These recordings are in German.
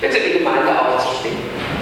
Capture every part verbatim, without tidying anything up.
Bitte die Gemeinde aufzustehen.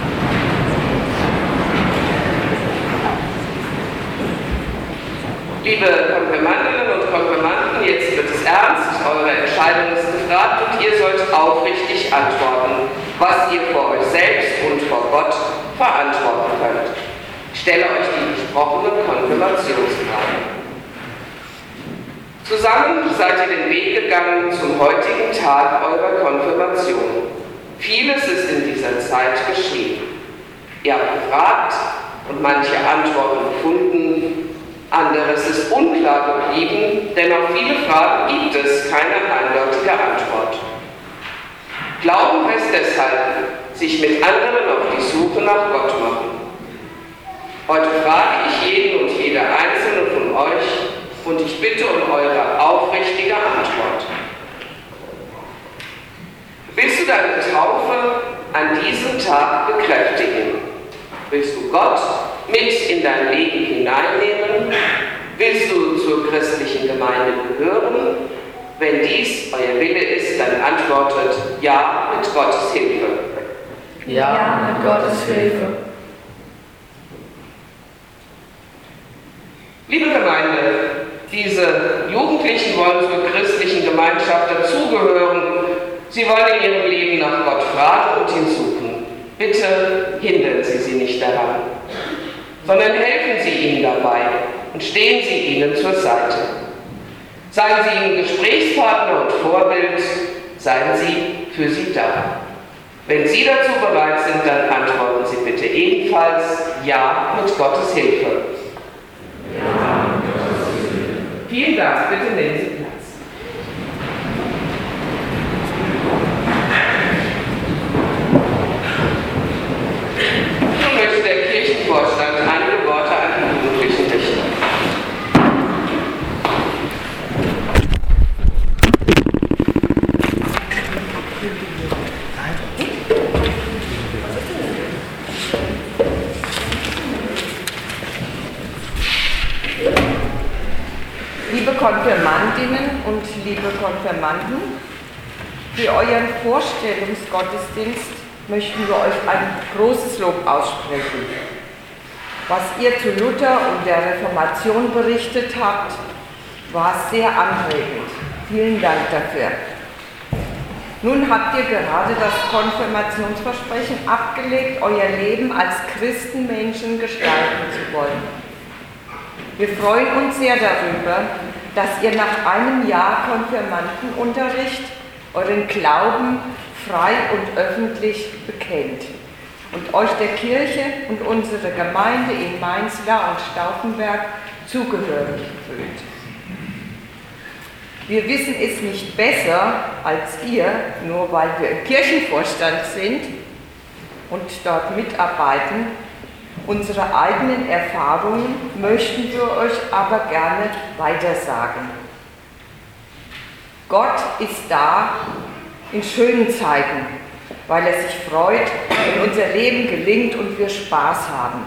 Liebe Konfirmandinnen und Konfirmanden, jetzt wird es ernst, eure Entscheidung ist gefragt und ihr sollt aufrichtig antworten, was ihr vor euch selbst und vor Gott verantworten könnt. Ich stelle euch die besprochenen Konfirmationsfragen. Zusammen seid ihr den Weg gegangen zum heutigen Tag eurer Konfirmation. Vieles ist in dieser Zeit geschehen. Ihr habt gefragt und manche Antworten gefunden. Anderes ist unklar geblieben, denn auf viele Fragen gibt es keine eindeutige Antwort. Glauben heißt deshalb, sich mit anderen auf die Suche nach Gott machen. Heute frage ich jeden und jede einzelne von euch und ich bitte um eure aufrichtige Antwort. Willst du deine Taufe an diesem Tag bekräftigen? Willst du Gott mit in dein Leben hineinnehmen? Willst du zur christlichen Gemeinde gehören? Wenn dies euer Wille ist, dann antwortet Ja mit Gottes Hilfe. Ja, ja mit Gottes Hilfe. Liebe Gemeinde, diese Jugendlichen wollen zur christlichen Gemeinschaft dazugehören. Sie wollen in ihrem Leben nach Gott fragen und ihn suchen. Bitte hindern Sie sie nicht daran, sondern helfen Sie ihnen dabei und stehen Sie ihnen zur Seite. Seien Sie ihnen Gesprächspartner und Vorbild, seien Sie für sie da. Wenn Sie dazu bereit sind, dann antworten Sie bitte ebenfalls Ja mit Gottes Hilfe. Ja mit Gottes Hilfe. Vielen Dank, bitte nehmen Sie Platz. Nun möchte der Kirchenvorstand einige Worte an die Jugendlichen richten. Liebe Konfirmandinnen und liebe Konfirmanden, für euren Vorstellungsgottesdienst möchten wir euch ein großes Lob aussprechen. Was ihr zu Luther und der Reformation berichtet habt, war sehr anregend. Vielen Dank dafür. Nun habt ihr gerade das Konfirmationsversprechen abgelegt, euer Leben als Christenmenschen gestalten zu wollen. Wir freuen uns sehr darüber, dass ihr nach einem Jahr Konfirmandenunterricht euren Glauben frei und öffentlich bekennt und euch der Kirche und unserer Gemeinde in Mainzlar und Stauffenberg zugehörig fühlt. Wir wissen es nicht besser als ihr, nur weil wir im Kirchenvorstand sind und dort mitarbeiten. Unsere eigenen Erfahrungen möchten wir euch aber gerne weitersagen. Gott ist da in schönen Zeiten, weil er sich freut, wenn unser Leben gelingt und wir Spaß haben.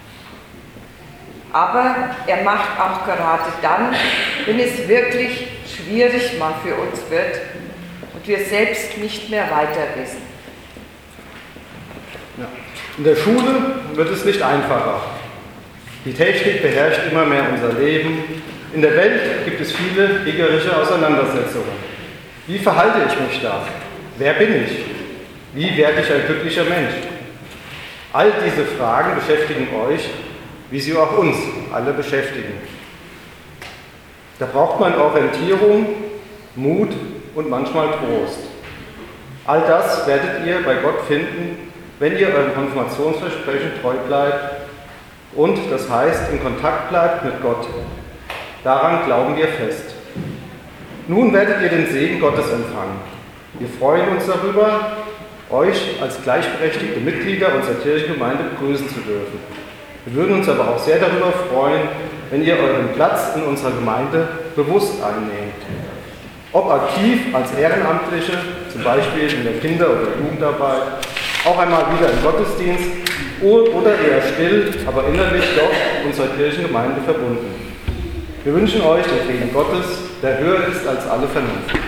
Aber er macht auch gerade dann, wenn es wirklich schwierig mal für uns wird und wir selbst nicht mehr weiter wissen. Ja. In der Schule wird es nicht einfacher. Die Technik beherrscht immer mehr unser Leben. In der Welt gibt es viele kriegerische Auseinandersetzungen. Wie verhalte ich mich da? Wer bin ich? Wie werde ich ein glücklicher Mensch? All diese Fragen beschäftigen euch, wie sie auch uns alle beschäftigen. Da braucht man Orientierung, Mut und manchmal Trost. All das werdet ihr bei Gott finden, wenn ihr eurem Konfirmationsversprechen treu bleibt und, das heißt, in Kontakt bleibt mit Gott. Daran glauben wir fest. Nun werdet ihr den Segen Gottes empfangen. Wir freuen uns darüber, euch als gleichberechtigte Mitglieder unserer Kirchengemeinde begrüßen zu dürfen. Wir würden uns aber auch sehr darüber freuen, wenn ihr euren Platz in unserer Gemeinde bewusst einnehmt. Ob aktiv als Ehrenamtliche, zum Beispiel in der Kinder- oder Jugendarbeit, auch einmal wieder im Gottesdienst oder eher still, aber innerlich doch unserer Kirchengemeinde verbunden. Wir wünschen euch den Frieden Gottes, der höher ist als alle Vernunft.